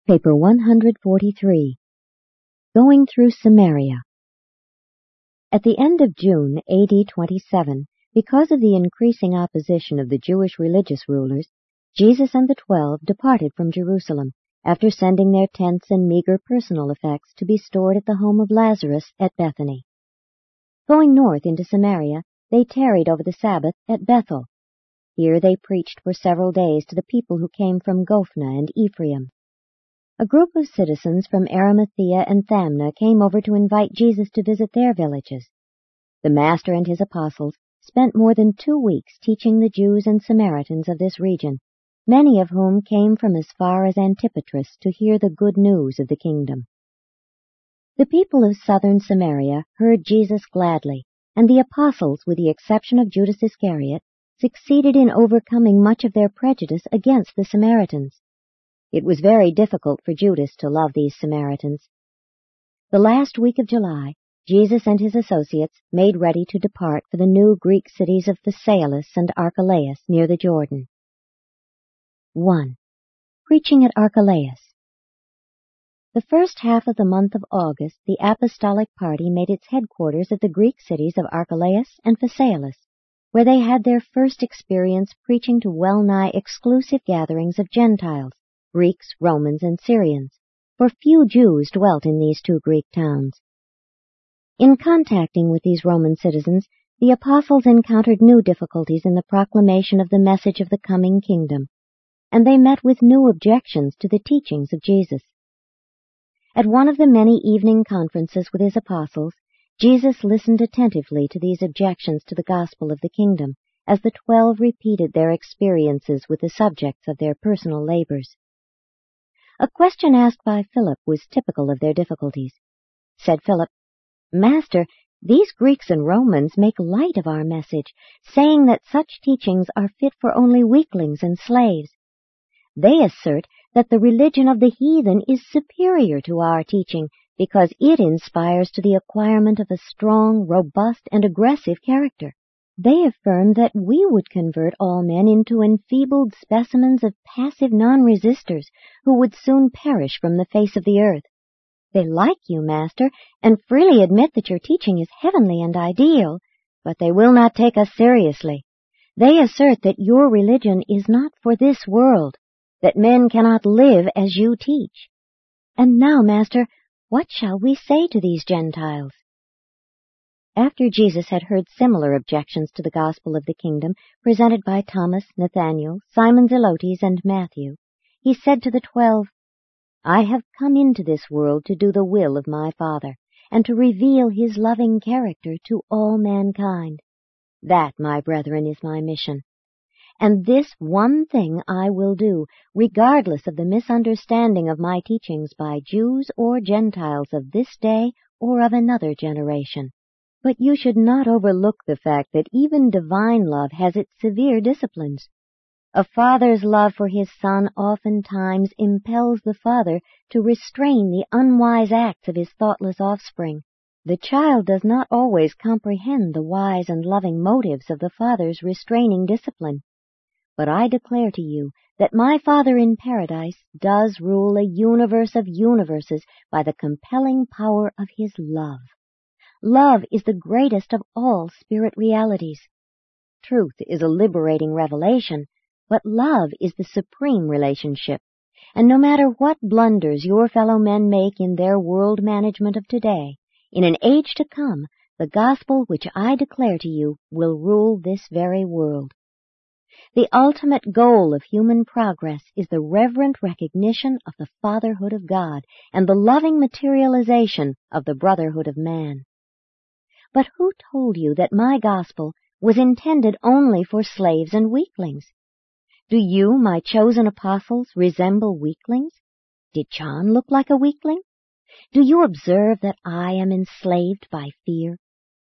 Paper 143. Going through Samaria. At the end of June, A.D. 27, because of the increasing opposition of the Jewish religious rulers, Jesus and the 12 departed from Jerusalem, after sending their tents and meager personal effects to be stored at the home of Lazarus at Bethany. Going north into Samaria, they tarried over the Sabbath at Bethel. Here they preached for several days to the people who came from Gophna and Ephraim. A group of citizens from Arimathea and Thamna came over to invite Jesus to visit their villages. The Master and his apostles spent more than 2 weeks teaching the Jews and Samaritans of this region, many of whom came from as far as Antipatris to hear the good news of the kingdom. The people of southern Samaria heard Jesus gladly, and the apostles, with the exception of Judas Iscariot, succeeded in overcoming much of their prejudice against the Samaritans. It was very difficult for Judas to love these Samaritans. The last week of July, Jesus and his associates made ready to depart for the new Greek cities of Phasaelis and Archelaus near the Jordan. 1. Preaching at Archelaus. The first half of the month of August, the apostolic party made its headquarters at the Greek cities of Archelaus and Phasaelis, where they had their first experience preaching to well-nigh exclusive gatherings of Gentiles, Greeks, Romans, and Syrians, for few Jews dwelt in these 2 Greek towns. In contacting with these Roman citizens, the apostles encountered new difficulties in the proclamation of the message of the coming kingdom, and they met with new objections to the teachings of Jesus. At one of the many evening conferences with his apostles, Jesus listened attentively to these objections to the gospel of the kingdom, as the 12 repeated their experiences with the subjects of their personal labors. A question asked by Philip was typical of their difficulties. Said Philip, "Master, these Greeks and Romans make light of our message, saying that such teachings are fit for only weaklings and slaves. They assert that the religion of the heathen is superior to our teaching because it inspires to the acquirement of a strong, robust, and aggressive character. They affirm that we would convert all men into enfeebled specimens of passive non-resistors who would soon perish from the face of the earth. They like you, Master, and freely admit that your teaching is heavenly and ideal, but they will not take us seriously. They assert that your religion is not for this world, that men cannot live as you teach. And now, Master, what shall we say to these Gentiles?" After Jesus had heard similar objections to the gospel of the kingdom presented by Thomas, Nathanael, Simon Zelotes, and Matthew, he said to the 12, "I have come into this world to do the will of my Father, and to reveal his loving character to all mankind. That, my brethren, is my mission. And this one thing I will do, regardless of the misunderstanding of my teachings by Jews or Gentiles of this day or of another generation. But you should not overlook the fact that even divine love has its severe disciplines. A father's love for his son oftentimes impels the father to restrain the unwise acts of his thoughtless offspring. The child does not always comprehend the wise and loving motives of the father's restraining discipline. But I declare to you that my Father in paradise does rule a universe of universes by the compelling power of his love. Love is the greatest of all spirit realities. Truth is a liberating revelation, but love is the supreme relationship. And no matter what blunders your fellow men make in their world management of today, in an age to come, the gospel which I declare to you will rule this very world. The ultimate goal of human progress is the reverent recognition of the fatherhood of God and the loving materialization of the brotherhood of man. But who told you that my gospel was intended only for slaves and weaklings? Do you, my chosen apostles, resemble weaklings? Did John look like a weakling? Do you observe that I am enslaved by fear?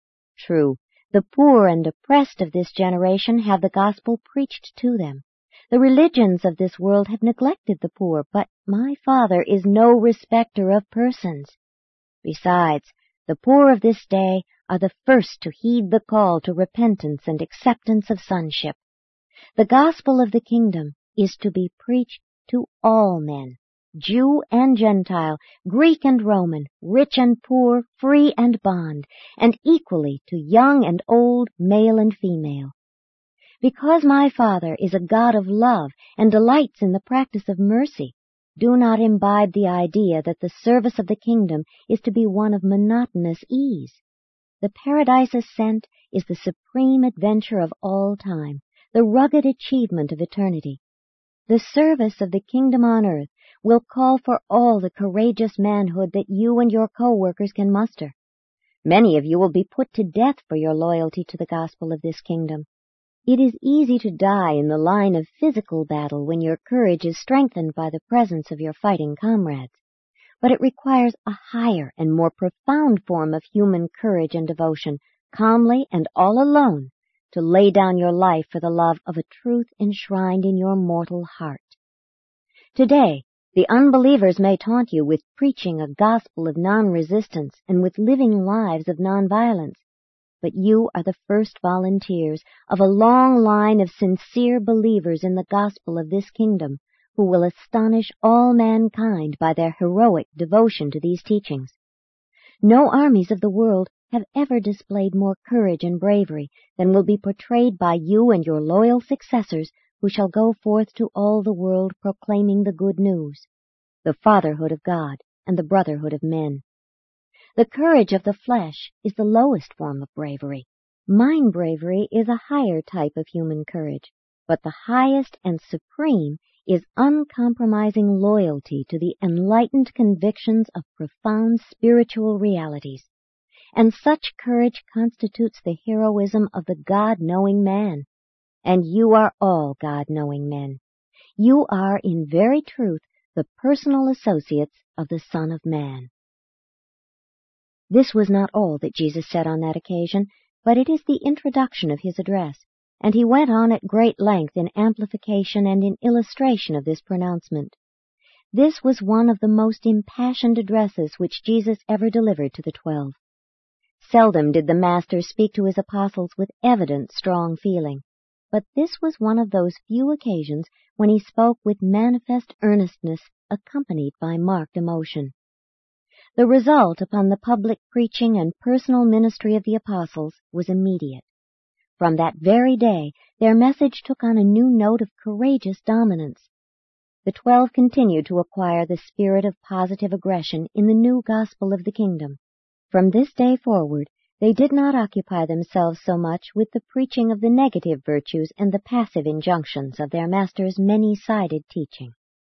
True, the poor and oppressed of this generation have the gospel preached to them. The religions of this world have neglected the poor, but my Father is no respecter of persons. Besides, the poor of this day are the first to heed the call to repentance and acceptance of sonship. The gospel of the kingdom is to be preached to all men, Jew and Gentile, Greek and Roman, rich and poor, free and bond, and equally to young and old, male and female. Because my Father is a God of love and delights in the practice of mercy, do not imbibe the idea that the service of the kingdom is to be one of monotonous ease. The Paradise Ascent is the supreme adventure of all time, the rugged achievement of eternity. The service of the kingdom on earth will call for all the courageous manhood that you and your co-workers can muster. Many of you will be put to death for your loyalty to the gospel of this kingdom. It is easy to die in the line of physical battle when your courage is strengthened by the presence of your fighting comrades. But it requires a higher and more profound form of human courage and devotion, calmly and all alone, to lay down your life for the love of a truth enshrined in your mortal heart. Today, the unbelievers may taunt you with preaching a gospel of non-resistance and with living lives of non-violence, but you are the first volunteers of a long line of sincere believers in the gospel of this kingdom who will astonish all mankind by their heroic devotion to these teachings. No armies of the world have ever displayed more courage and bravery than will be portrayed by you and your loyal successors who shall go forth to all the world proclaiming the good news, the fatherhood of God and the brotherhood of men. The courage of the flesh is the lowest form of bravery. Mind bravery is a higher type of human courage, but the highest and supreme is uncompromising loyalty to the enlightened convictions of profound spiritual realities. And such courage constitutes the heroism of the God-knowing man. And you are all God-knowing men. You are, in very truth, the personal associates of the Son of Man. This was not all that Jesus said on that occasion, but it is the introduction of his address, and he went on at great length in amplification and in illustration of this pronouncement. This was one of the most impassioned addresses which Jesus ever delivered to the 12. Seldom did the Master speak to his apostles with evident strong feeling, but this was one of those few occasions when he spoke with manifest earnestness accompanied by marked emotion. The result upon the public preaching and personal ministry of the apostles was immediate. From that very day, their message took on a new note of courageous dominance. The 12 continued to acquire the spirit of positive aggression in the new gospel of the kingdom. From this day forward, they did not occupy themselves so much with the preaching of the negative virtues and the passive injunctions of their Master's many-sided teaching.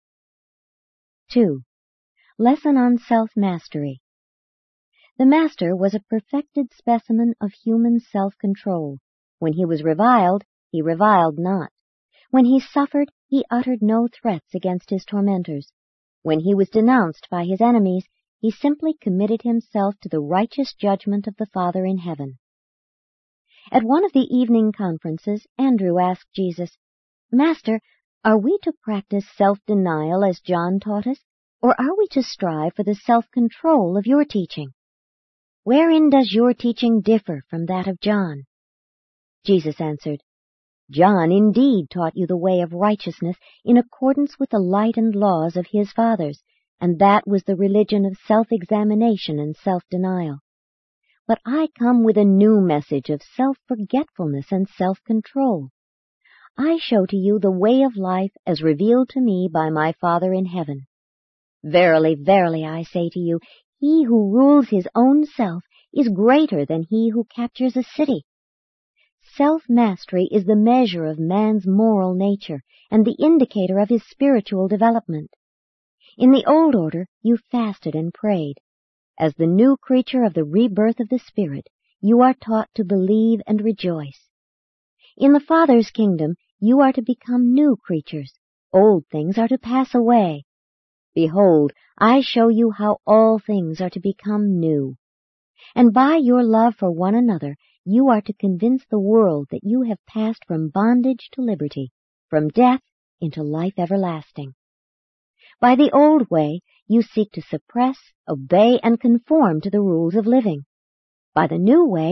2. Lesson on Self-Mastery. The Master was a perfected specimen of human self-control. When he was reviled, he reviled not. When he suffered, he uttered no threats against his tormentors. When he was denounced by his enemies, he simply committed himself to the righteous judgment of the Father in heaven. At one of the evening conferences, Andrew asked Jesus, "Master, are we to practice self-denial as John taught us, or are we to strive for the self-control of your teaching? Wherein does your teaching differ from that of John?" Jesus answered, "John indeed taught you the way of righteousness in accordance with the light and laws of his fathers, and that was the religion of self-examination and self-denial. But I come with a new message of self-forgetfulness and self-control. I show to you the way of life as revealed to me by my Father in heaven. Verily, verily, I say to you, he who rules his own self is greater than he who captures a city. Self-mastery is the measure of man's moral nature and the indicator of his spiritual development. In the old order, you fasted and prayed. As the new creature of the rebirth of the Spirit, you are taught to believe and rejoice. In the Father's kingdom, you are to become new creatures. Old things are to pass away. Behold, I show you how all things are to become new. And by your love for one another, you are to convince the world that you have passed from bondage to liberty, from death into life everlasting. By the old way, you seek to suppress, obey, and conform to the rules of living. By the new way,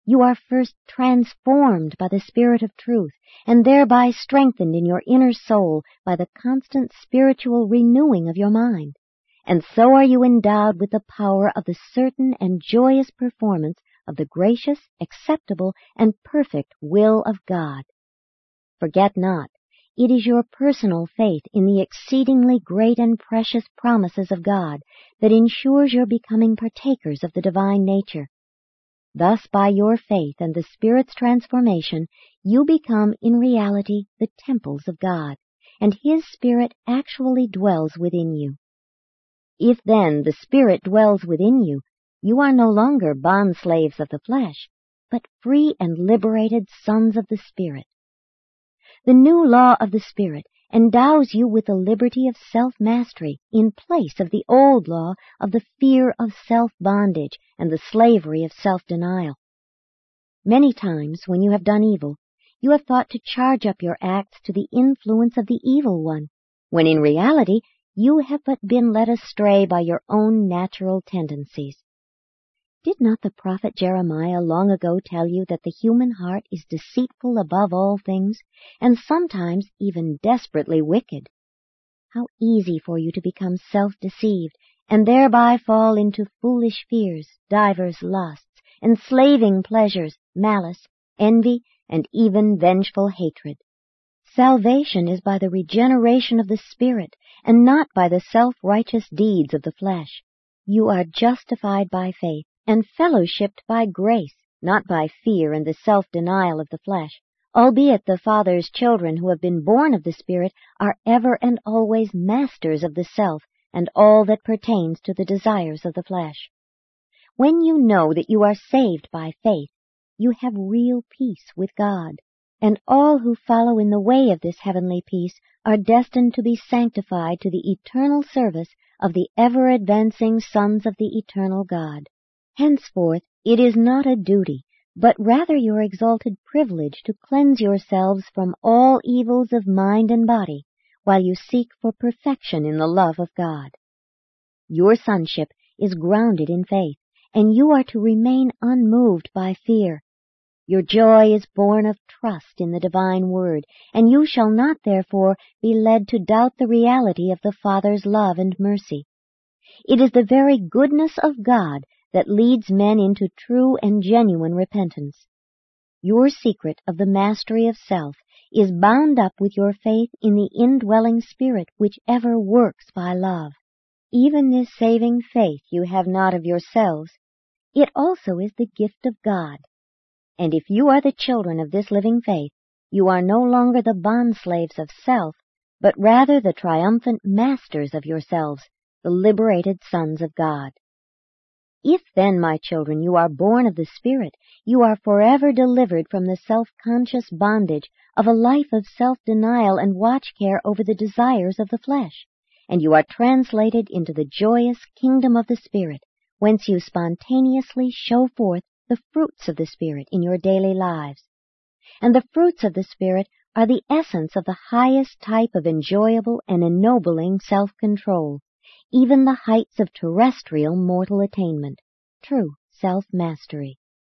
You are first transformed by the Spirit of truth, and thereby strengthened in your inner soul by the constant spiritual renewing of your mind. And so are you endowed with the power of the certain and joyous performance of the gracious, acceptable, and perfect will of God. Forget not, it is your personal faith in the exceedingly great and precious promises of God that ensures your becoming partakers of the divine nature. Thus, by your faith and the Spirit's transformation, you become in reality the temples of God, and His Spirit actually dwells within you. If then the Spirit dwells within you, you are no longer bondslaves of the flesh, but free and liberated sons of the Spirit. The new law of the Spirit endows you with the liberty of self-mastery in place of the old law of the fear of self-bondage and the slavery of self-denial. Many times when you have done evil, you have thought to charge up your acts to the influence of the evil one, when in reality you have but been led astray by your own natural tendencies. Did not the prophet Jeremiah long ago tell you that the human heart is deceitful above all things, and sometimes even desperately wicked? How easy for you to become self-deceived, and thereby fall into foolish fears, divers lusts, enslaving pleasures, malice, envy, and even vengeful hatred. Salvation is by the regeneration of the Spirit, and not by the self-righteous deeds of the flesh. You are justified by faith, and fellowshipped by grace, not by fear and the self-denial of the flesh, albeit the Father's children who have been born of the Spirit are ever and always masters of the self and all that pertains to the desires of the flesh. When you know that you are saved by faith, you have real peace with God, and all who follow in the way of this heavenly peace are destined to be sanctified to the eternal service of the ever-advancing sons of the eternal God. Henceforth, it is not a duty, but rather your exalted privilege to cleanse yourselves from all evils of mind and body, while you seek for perfection in the love of God. Your sonship is grounded in faith, and you are to remain unmoved by fear. Your joy is born of trust in the divine word, and you shall not therefore be led to doubt the reality of the Father's love and mercy. It is the very goodness of God that leads men into true and genuine repentance. Your secret of the mastery of self is bound up with your faith in the indwelling Spirit which ever works by love. Even this saving faith you have not of yourselves. It also is the gift of God. And if you are the children of this living faith, you are no longer the bondslaves of self, but rather the triumphant masters of yourselves, the liberated sons of God. If then, my children, you are born of the Spirit, you are forever delivered from the self-conscious bondage of a life of self-denial and watch-care over the desires of the flesh, and you are translated into the joyous kingdom of the Spirit, whence you spontaneously show forth the fruits of the Spirit in your daily lives. And the fruits of the Spirit are the essence of the highest type of enjoyable and ennobling self-control, even the heights of terrestrial mortal attainment, true self-mastery.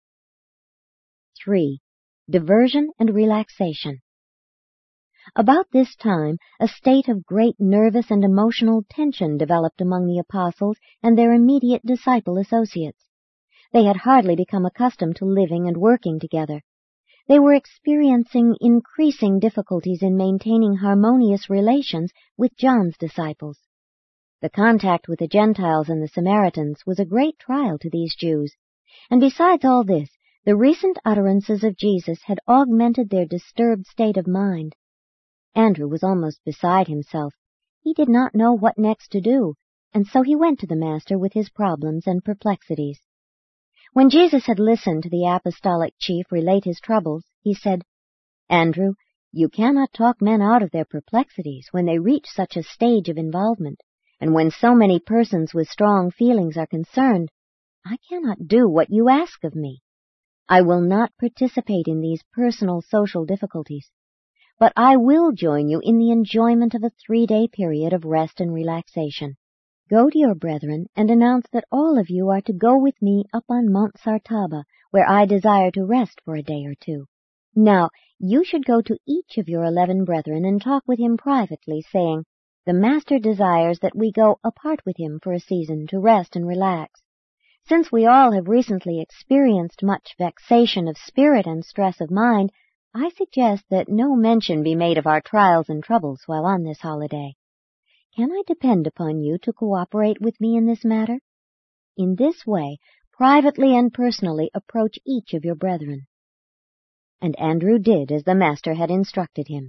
3. Diversion and relaxation. About this time, a state of great nervous and emotional tension developed among the apostles and their immediate disciple associates. They had hardly become accustomed to living and working together. They were experiencing increasing difficulties in maintaining harmonious relations with John's disciples. The contact with the Gentiles and the Samaritans was a great trial to these Jews, and besides all this, the recent utterances of Jesus had augmented their disturbed state of mind. Andrew was almost beside himself. He did not know what next to do, and so he went to the Master with his problems and perplexities. When Jesus had listened to the apostolic chief relate his troubles, he said, "Andrew, you cannot talk men out of their perplexities when they reach such a stage of involvement, and when so many persons with strong feelings are concerned. I cannot do what you ask of me. I will not participate in these personal social difficulties, but I will join you in the enjoyment of a 3-day period of rest and relaxation. Go to your brethren and announce that all of you are to go with me up on Mount Sartaba, where I desire to rest for a day or two. Now, you should go to each of your 11 brethren and talk with him privately, saying, The Master desires that we go apart with him for a season to rest and relax. Since we all have recently experienced much vexation of spirit and stress of mind, I suggest that no mention be made of our trials and troubles while on this holiday. Can I depend upon you to cooperate with me in this matter? In this way, privately and personally approach each of your brethren. And Andrew did as the Master had instructed him.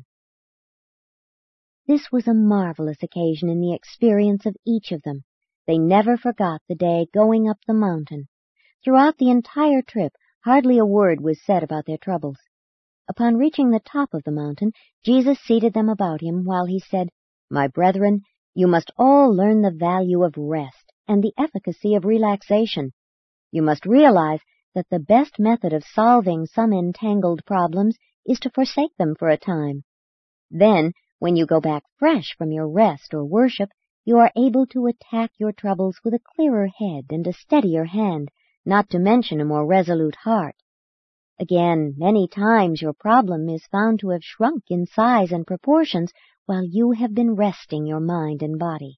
This was a marvelous occasion in the experience of each of them. They never forgot the day going up the mountain. Throughout the entire trip, hardly a word was said about their troubles. Upon reaching the top of the mountain, Jesus seated them about him while he said, My brethren, you must all learn the value of rest and the efficacy of relaxation. You must realize that the best method of solving some entangled problems is to forsake them for a time. Then, when you go back fresh from your rest or worship, you are able to attack your troubles with a clearer head and a steadier hand, not to mention a more resolute heart. Again, many times your problem is found to have shrunk in size and proportions while you have been resting your mind and body.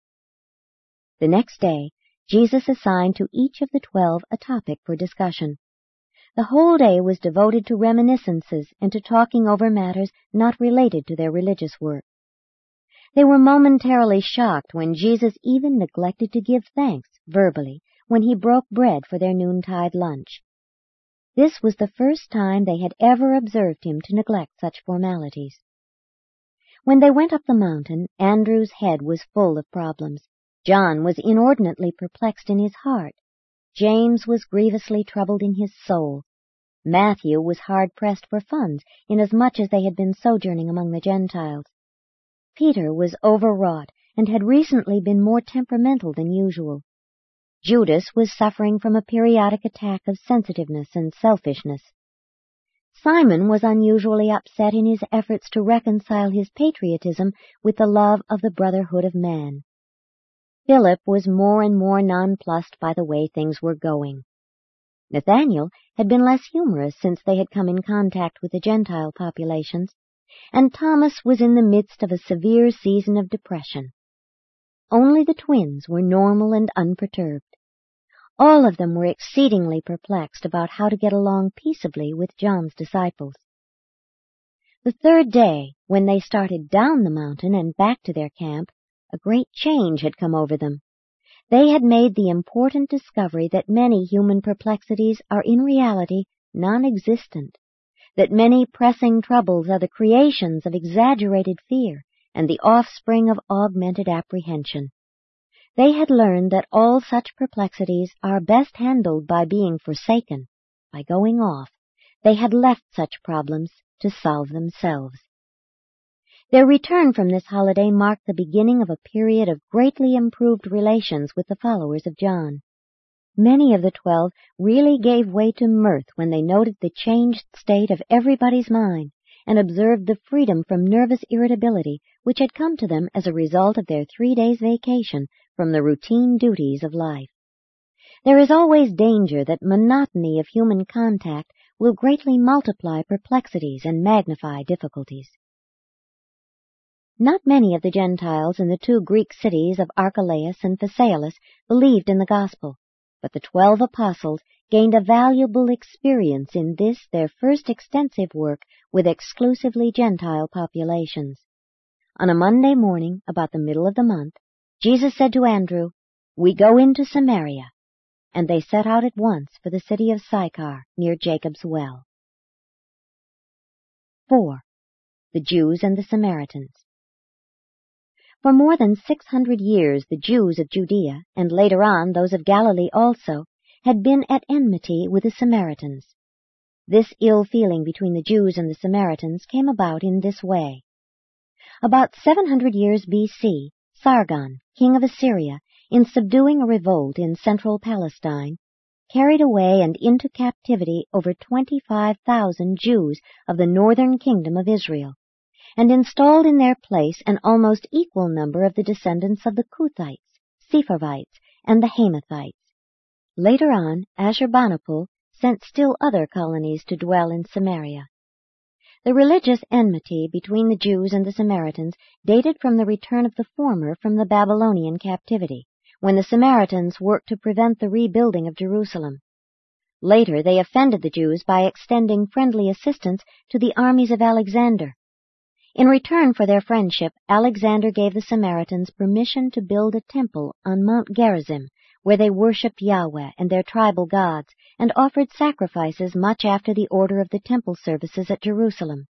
The next day, Jesus assigned to each of the 12 a topic for discussion. The whole day was devoted to reminiscences and to talking over matters not related to their religious work. They were momentarily shocked when Jesus even neglected to give thanks, verbally, when he broke bread for their noontide lunch. This was the first time they had ever observed him to neglect such formalities. When they went up the mountain, Andrew's head was full of problems. John was inordinately perplexed in his heart. James was grievously troubled in his soul. Matthew was hard-pressed for funds, inasmuch as they had been sojourning among the Gentiles. Peter was overwrought, and had recently been more temperamental than usual. Judas was suffering from a periodic attack of sensitiveness and selfishness. Simon was unusually upset in his efforts to reconcile his patriotism with the love of the brotherhood of man. Philip was more and more nonplussed by the way things were going. Nathanael had been less humorous since they had come in contact with the Gentile populations, and Thomas was in the midst of a severe season of depression. Only the twins were normal and unperturbed. All of them were exceedingly perplexed about how to get along peaceably with John's disciples. The third day, when they started down the mountain and back to their camp, a great change had come over them. They had made the important discovery that many human perplexities are in reality non-existent, that many pressing troubles are the creations of exaggerated fear and the offspring of augmented apprehension. They had learned that all such perplexities are best handled by being forsaken, by going off. They had left such problems to solve themselves. Their return from this holiday marked the beginning of a period of greatly improved relations with the followers of John. Many of the 12 really gave way to mirth when they noted the changed state of everybody's mind and observed the freedom from nervous irritability which had come to them as a result of their 3 days' vacation from the routine duties of life. There is always danger that monotony of human contact will greatly multiply perplexities and magnify difficulties. Not many of the Gentiles in the 2 Greek cities of Archelaus and Phasaelus believed in the gospel, but the 12 apostles gained a valuable experience in this their first extensive work with exclusively Gentile populations. On a Monday morning, about the middle of the month, Jesus said to Andrew, "We go into Samaria," and they set out at once for the city of Sychar, near Jacob's well. 4. The Jews and the Samaritans. For more than 600 years the Jews of Judea, and later on those of Galilee also, had been at enmity with the Samaritans. This ill feeling between the Jews and the Samaritans came about in this way. About 700 years B.C., Sargon, king of Assyria, in subduing a revolt in central Palestine, carried away and into captivity over 25,000 Jews of the northern kingdom of Israel, and installed in their place an almost equal number of the descendants of the Kuthites, Sepharvites, and the Hamathites. Later on, Ashurbanipal, sent still other colonies to dwell in Samaria. The religious enmity between the Jews and the Samaritans dated from the return of the former from the Babylonian captivity, when the Samaritans worked to prevent the rebuilding of Jerusalem. Later, they offended the Jews by extending friendly assistance to the armies of Alexander. In return for their friendship, Alexander gave the Samaritans permission to build a temple on Mount Gerizim, where they worshipped Yahweh and their tribal gods, and offered sacrifices much after the order of the temple services at Jerusalem.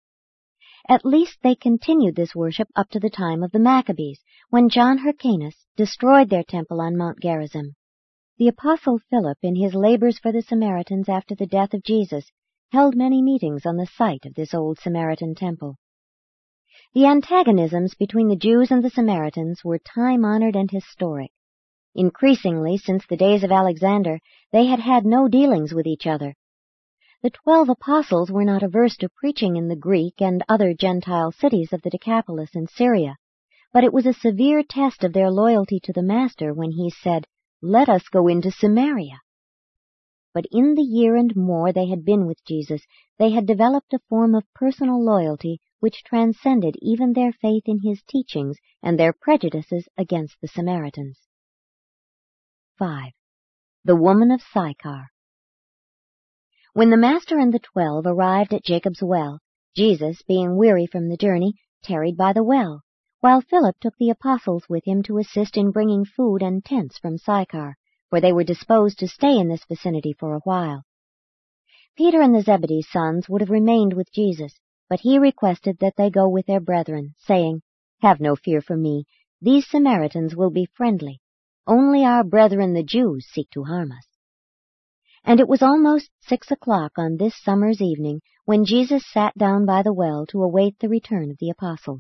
At least they continued this worship up to the time of the Maccabees, when John Hyrcanus destroyed their temple on Mount Gerizim. The Apostle Philip, in his labors for the Samaritans after the death of Jesus, held many meetings on the site of this old Samaritan temple. The antagonisms between the Jews and the Samaritans were time-honored and historic. Increasingly, since the days of Alexander, they had had no dealings with each other. The 12 apostles were not averse to preaching in the Greek and other Gentile cities of the Decapolis in Syria, but it was a severe test of their loyalty to the Master when he said, "Let us go into Samaria." But in the year and more they had been with Jesus, they had developed a form of personal loyalty which transcended even their faith in his teachings and their prejudices against the Samaritans. 5. The Woman of Sychar. When the Master and the 12 arrived at Jacob's well, Jesus, being weary from the journey, tarried by the well, while Philip took the apostles with him to assist in bringing food and tents from Sychar, for they were disposed to stay in this vicinity for a while. Peter and the Zebedee sons would have remained with Jesus, but he requested that they go with their brethren, saying, "Have no fear for me, these Samaritans will be friendly. Only our brethren the Jews seek to harm us." And it was almost 6 o'clock on this summer's evening when Jesus sat down by the well to await the return of the apostles.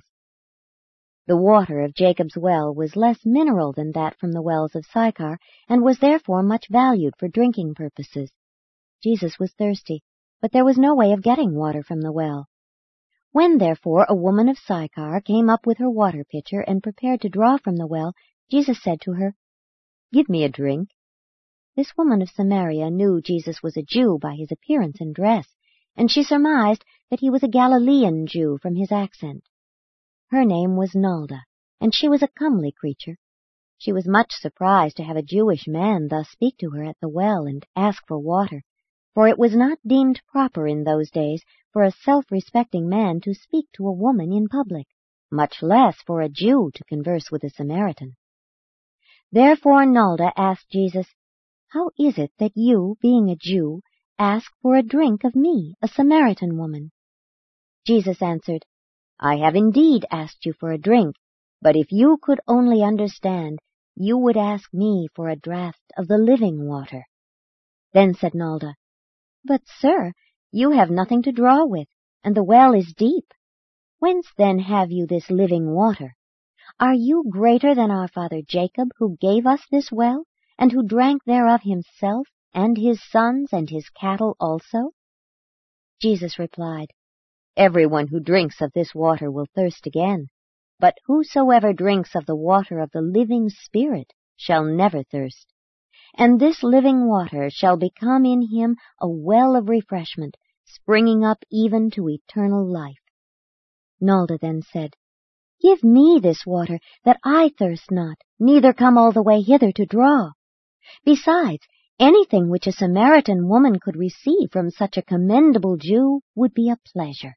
The water of Jacob's well was less mineral than that from the wells of Sychar, and was therefore much valued for drinking purposes. Jesus was thirsty, but there was no way of getting water from the well. When, therefore, a woman of Sychar came up with her water pitcher and prepared to draw from the well, Jesus said to her, "Give me a drink." This woman of Samaria knew Jesus was a Jew by his appearance and dress, and she surmised that he was a Galilean Jew from his accent. Her name was Nalda, and she was a comely creature. She was much surprised to have a Jewish man thus speak to her at the well and ask for water, for it was not deemed proper in those days for a self-respecting man to speak to a woman in public, much less for a Jew to converse with a Samaritan. Therefore Nalda asked Jesus, "How is it that you, being a Jew, ask for a drink of me, a Samaritan woman?" Jesus answered, "I have indeed asked you for a drink, but if you could only understand, you would ask me for a draught of the living water." Then said Nalda, "But, sir, you have nothing to draw with, and the well is deep. Whence then have you this living water? Are you greater than our father Jacob, who gave us this well, and who drank thereof himself, and his sons, and his cattle also?" Jesus replied, "Everyone who drinks of this water will thirst again, but whosoever drinks of the water of the living Spirit shall never thirst. And this living water shall become in him a well of refreshment, springing up even to eternal life." Nalda then said, "Give me this water, that I thirst not, neither come all the way hither to draw. Besides, anything which a Samaritan woman could receive from such a commendable Jew would be a pleasure."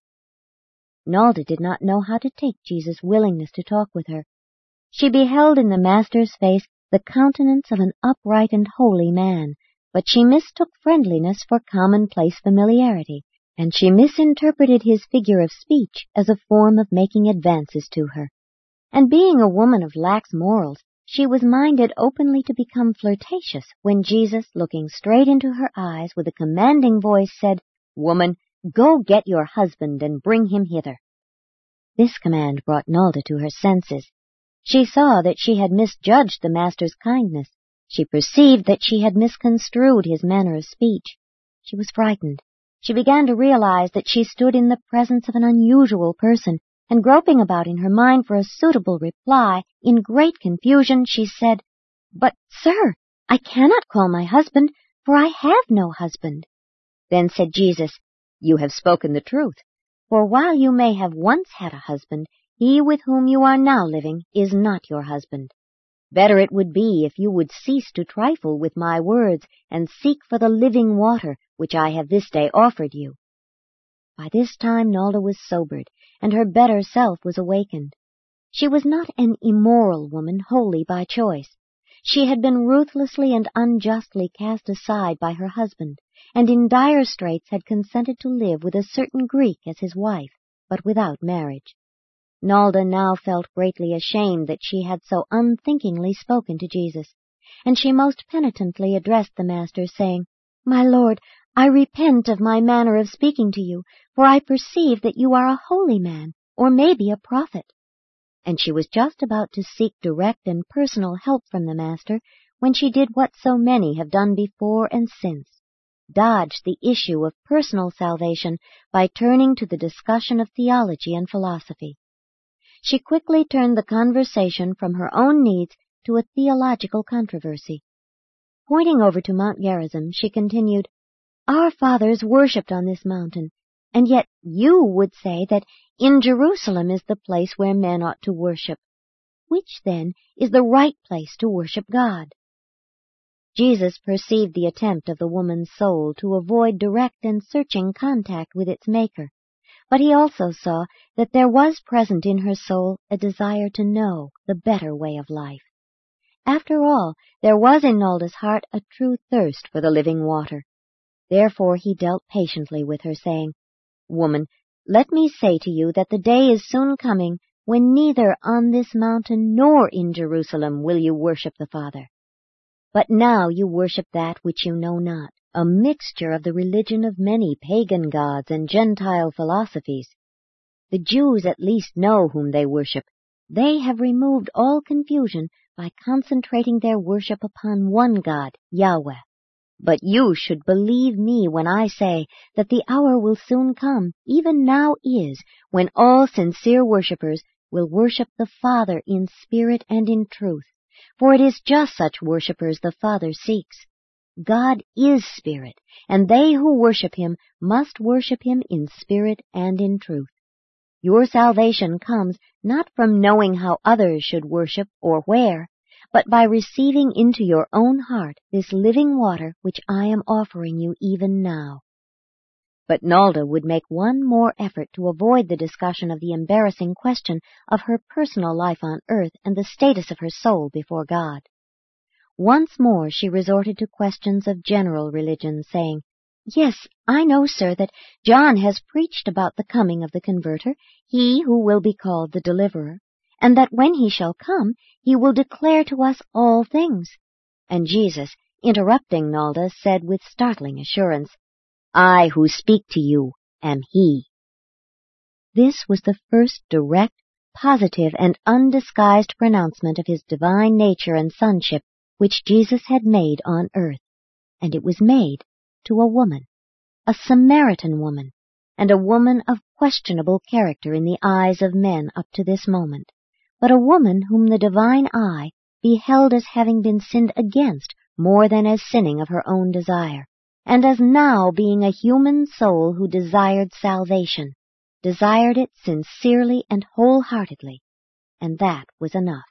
Nalda did not know how to take Jesus' willingness to talk with her. She beheld in the Master's face the countenance of an upright and holy man, but she mistook friendliness for commonplace familiarity, and she misinterpreted his figure of speech as a form of making advances to her. And being a woman of lax morals, she was minded openly to become flirtatious when Jesus, looking straight into her eyes with a commanding voice, said, "Woman, go get your husband and bring him hither." This command brought Nalda to her senses. She saw that she had misjudged the Master's kindness. She perceived that she had misconstrued his manner of speech. She was frightened. She began to realize that she stood in the presence of an unusual person, and groping about in her mind for a suitable reply, in great confusion she said, "But, sir, I cannot call my husband, for I have no husband." Then said Jesus, "You have spoken the truth, for while you may have once had a husband, he with whom you are now living is not your husband. Better it would be if you would cease to trifle with my words and seek for the living water which I have this day offered you." By this time Nalda was sobered, and her better self was awakened. She was not an immoral woman wholly by choice. She had been ruthlessly and unjustly cast aside by her husband, and in dire straits had consented to live with a certain Greek as his wife, but without marriage. Nalda now felt greatly ashamed that she had so unthinkingly spoken to Jesus, and she most penitently addressed the Master, saying, "My Lord, I repent of my manner of speaking to you, for I perceive that you are a holy man, or maybe a prophet." And she was just about to seek direct and personal help from the Master when she did what so many have done before and since, dodged the issue of personal salvation by turning to the discussion of theology and philosophy. She quickly turned the conversation from her own needs to a theological controversy. Pointing over to Mount Gerizim, she continued, "Our fathers worshipped on this mountain, and yet you would say that in Jerusalem is the place where men ought to worship. Which, then, is the right place to worship God?" Jesus perceived the attempt of the woman's soul to avoid direct and searching contact with its Maker, but he also saw that there was present in her soul a desire to know the better way of life. After all, there was in Nalda's heart a true thirst for the living water. Therefore he dealt patiently with her, saying, "Woman, let me say to you that the day is soon coming when neither on this mountain nor in Jerusalem will you worship the Father. But now you worship that which you know not, a mixture of the religion of many pagan gods and Gentile philosophies. The Jews at least know whom they worship. They have removed all confusion by concentrating their worship upon one God, Yahweh. But you should believe me when I say that the hour will soon come, even now is, when all sincere worshippers will worship the Father in spirit and in truth, for it is just such worshippers the Father seeks. God is spirit, and they who worship him must worship him in spirit and in truth. Your salvation comes not from knowing how others should worship or where, but by receiving into your own heart this living water which I am offering you even now." But Nalda would make one more effort to avoid the discussion of the embarrassing question of her personal life on earth and the status of her soul before God. Once more she resorted to questions of general religion, saying, "Yes, I know, sir, that John has preached about the coming of the Converter, he who will be called the Deliverer, and that when he shall come, he will declare to us all things." And Jesus, interrupting Nalda, said with startling assurance, "I who speak to you am he." This was the first direct, positive, and undisguised pronouncement of his divine nature and sonship which Jesus had made on earth, and it was made to a woman, a Samaritan woman, and a woman of questionable character in the eyes of men up to this moment, but a woman whom the divine eye beheld as having been sinned against more than as sinning of her own desire, and as now being a human soul who desired salvation, desired it sincerely and wholeheartedly, and that was enough.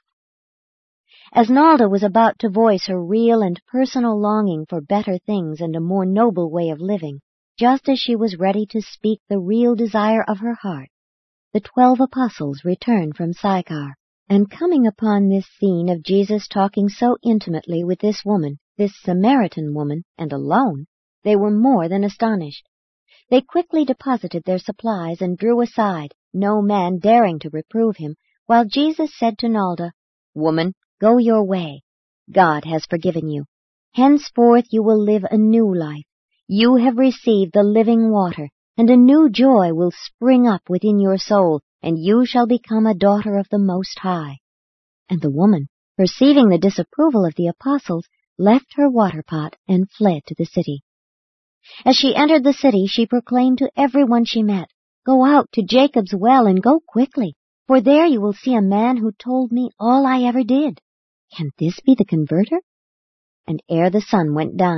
As Nalda was about to voice her real and personal longing for better things and a more noble way of living, just as she was ready to speak the real desire of her heart, the 12 apostles returned from Sychar, and coming upon this scene of Jesus talking so intimately with this woman, this Samaritan woman, and alone, they were more than astonished. They quickly deposited their supplies and drew aside, no man daring to reprove him, while Jesus said to Nalda, "Woman, go your way. God has forgiven you. Henceforth you will live a new life. You have received the living water, and a new joy will spring up within your soul, and you shall become a daughter of the Most High." And the woman, perceiving the disapproval of the apostles, left her water pot and fled to the city. As she entered the city, she proclaimed to everyone she met, "Go out to Jacob's well and go quickly, for there you will see a man who told me all I ever did. Can this be the Converter?" And ere the sun went down,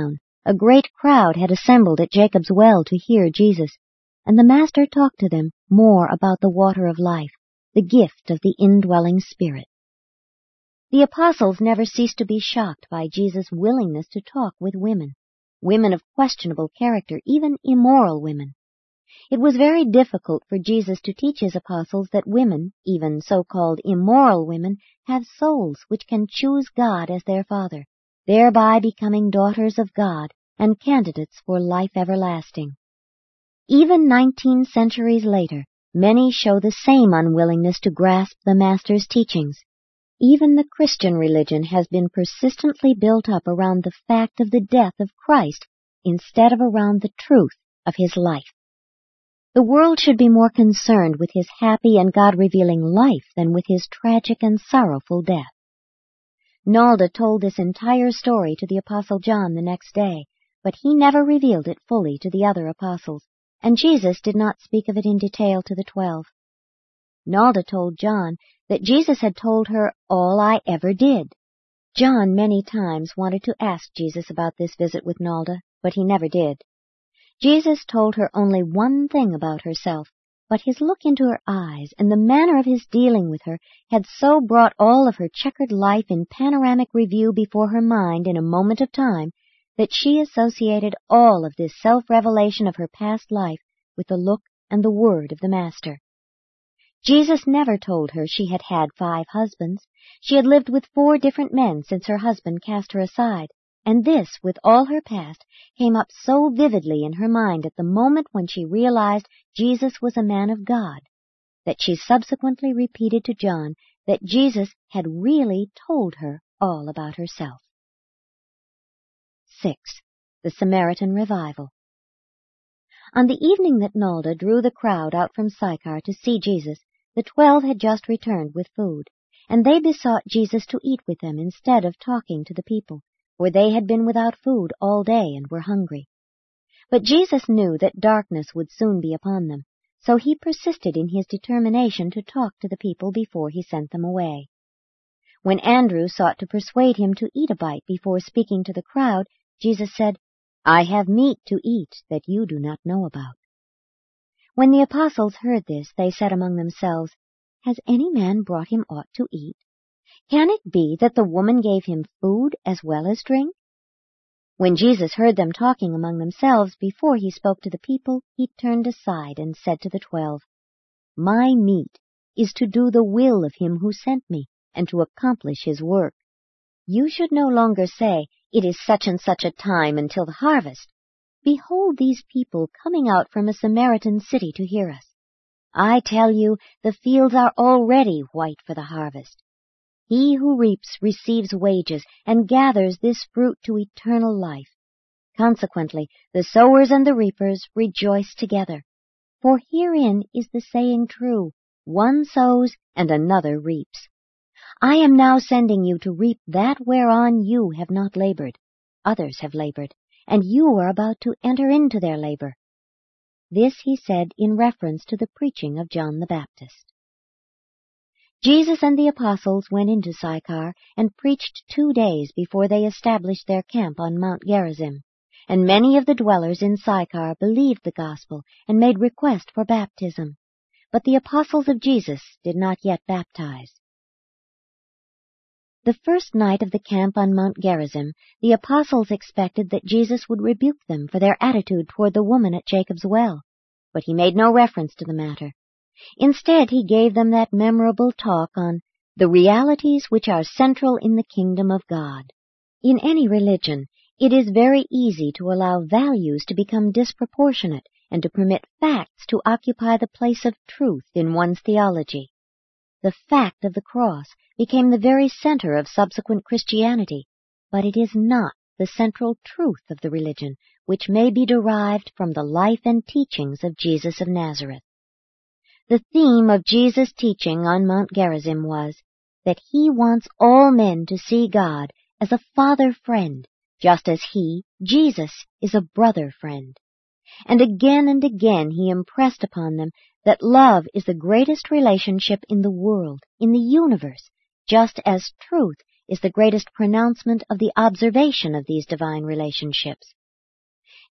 A great crowd had assembled at Jacob's well to hear Jesus, and the Master talked to them more about the water of life, the gift of the indwelling Spirit. The apostles never ceased to be shocked by Jesus' willingness to talk with women of questionable character, even immoral women. It was very difficult for Jesus to teach his apostles that women, even so-called immoral women, have souls which can choose God as their Father, thereby becoming daughters of God and candidates for life everlasting. Even 19 centuries later, many show the same unwillingness to grasp the Master's teachings. Even the Christian religion has been persistently built up around the fact of the death of Christ instead of around the truth of his life. The world should be more concerned with his happy and God-revealing life than with his tragic and sorrowful death. Nalda told this entire story to the Apostle John the next day, but he never revealed it fully to the other apostles, and Jesus did not speak of it in detail to the 12. Nalda told John that Jesus had told her all I ever did. John many times wanted to ask Jesus about this visit with Nalda, but he never did. Jesus told her only one thing about herself, but his look into her eyes and the manner of his dealing with her had so brought all of her checkered life in panoramic review before her mind in a moment of time that she associated all of this self-revelation of her past life with the look and the word of the Master. Jesus never told her she had had 5 husbands. She had lived with 4 different men since her husband cast her aside, and this, with all her past, came up so vividly in her mind at the moment when she realized Jesus was a man of God, that she subsequently repeated to John that Jesus had really told her all about herself. 6. The Samaritan Revival. On the evening that Nalda drew the crowd out from Sychar to see Jesus, the 12 had just returned with food, and they besought Jesus to eat with them instead of talking to the people, for they had been without food all day and were hungry. But Jesus knew that darkness would soon be upon them, so he persisted in his determination to talk to the people before he sent them away. When Andrew sought to persuade him to eat a bite before speaking to the crowd, Jesus said, "I have meat to eat that you do not know about." When the apostles heard this, they said among themselves, "Has any man brought him aught to eat? Can it be that the woman gave him food as well as drink?" When Jesus heard them talking among themselves before he spoke to the people, he turned aside and said to the 12, "My meat is to do the will of him who sent me, and to accomplish his work. You should no longer say, 'It is such and such a time until the harvest.' Behold these people coming out from a Samaritan city to hear us. I tell you, the fields are already white for the harvest. He who reaps receives wages and gathers this fruit to eternal life. Consequently, the sowers and the reapers rejoice together. For herein is the saying true, one sows and another reaps. I am now sending you to reap that whereon you have not labored. Others have labored, and you are about to enter into their labor." This he said in reference to the preaching of John the Baptist. Jesus and the apostles went into Sychar and preached 2 days before they established their camp on Mount Gerizim, and many of the dwellers in Sychar believed the gospel and made request for baptism. But the apostles of Jesus did not yet baptize. The first night of the camp on Mount Gerizim, the apostles expected that Jesus would rebuke them for their attitude toward the woman at Jacob's well, but he made no reference to the matter. Instead, he gave them that memorable talk on the realities which are central in the kingdom of God. In any religion, it is very easy to allow values to become disproportionate and to permit facts to occupy the place of truth in one's theology. The fact of the cross became the very center of subsequent Christianity, but it is not the central truth of the religion, which may be derived from the life and teachings of Jesus of Nazareth. The theme of Jesus' teaching on Mount Gerizim was that he wants all men to see God as a father friend, just as he, Jesus, is a brother friend. And again he impressed upon them that love is the greatest relationship in the world, in the universe, just as truth is the greatest pronouncement of the observation of these divine relationships.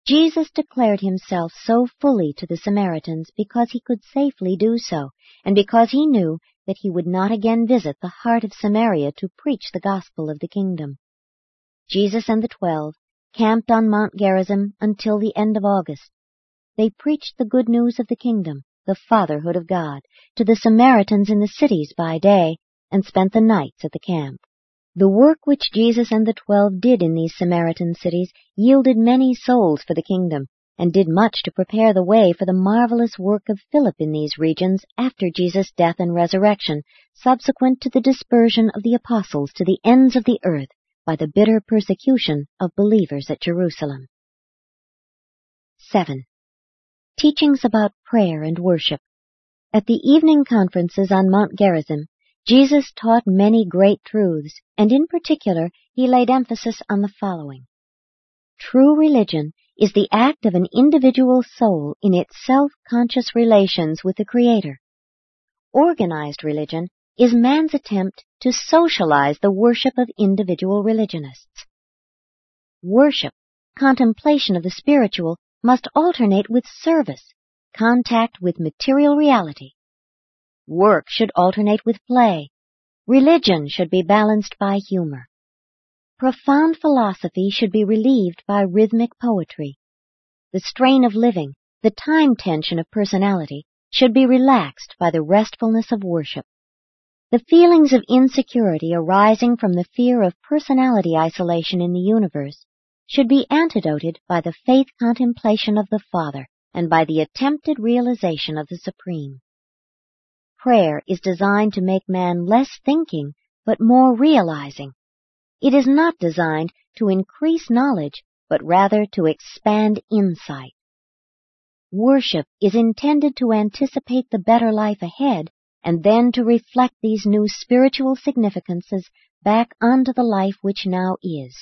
Jesus declared himself so fully to the Samaritans because he could safely do so, and because he knew that he would not again visit the heart of Samaria to preach the gospel of the kingdom. Jesus and the 12 camped on Mount Gerizim until the end of August. They preached the good news of the kingdom, the fatherhood of God, to the Samaritans in the cities by day, and spent the nights at the camp. The work which Jesus and the 12 did in these Samaritan cities yielded many souls for the kingdom, and did much to prepare the way for the marvelous work of Philip in these regions after Jesus' death and resurrection, subsequent to the dispersion of the apostles to the ends of the earth by the bitter persecution of believers at Jerusalem. 7. Teachings about prayer and worship. At the evening conferences on Mount Gerizim, Jesus taught many great truths, and in particular he laid emphasis on the following. True religion is the act of an individual soul in its self-conscious relations with the Creator. Organized religion is man's attempt to socialize the worship of individual religionists. Worship, contemplation of the spiritual, must alternate with service, contact with material reality. Work should alternate with play. Religion should be balanced by humor. Profound philosophy should be relieved by rhythmic poetry. The strain of living, the time tension of personality, should be relaxed by the restfulness of worship. The feelings of insecurity arising from the fear of personality isolation in the universe should be antidoted by the faith contemplation of the Father and by the attempted realization of the Supreme. Prayer is designed to make man less thinking, but more realizing. It is not designed to increase knowledge, but rather to expand insight. Worship is intended to anticipate the better life ahead, and then to reflect these new spiritual significances back onto the life which now is.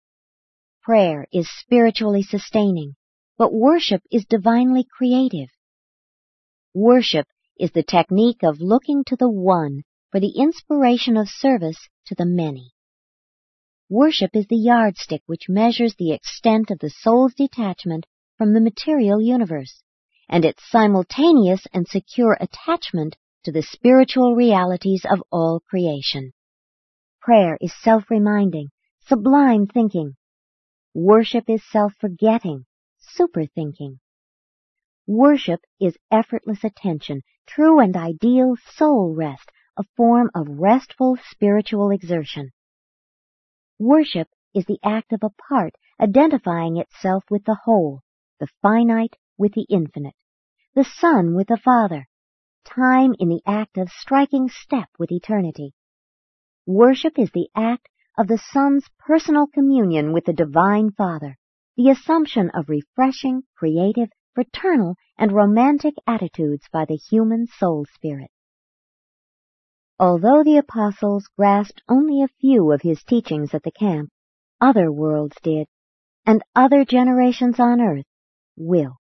Prayer is spiritually sustaining, but worship is divinely creative. Worship is the technique of looking to the one for the inspiration of service to the many. Worship is the yardstick which measures the extent of the soul's detachment from the material universe, and its simultaneous and secure attachment to the spiritual realities of all creation. Prayer is self-reminding, sublime thinking. Worship is self-forgetting, super-thinking. Worship is effortless attention, true and ideal soul rest, a form of restful spiritual exertion. Worship is the act of a part identifying itself with the whole, the finite with the infinite, the Son with the Father, time in the act of striking step with eternity. Worship is the act of the Son's personal communion with the Divine Father, the assumption of refreshing, creative, fraternal, and romantic attitudes by the human soul spirit. Although the apostles grasped only a few of his teachings at the camp, other worlds did, and other generations on earth will.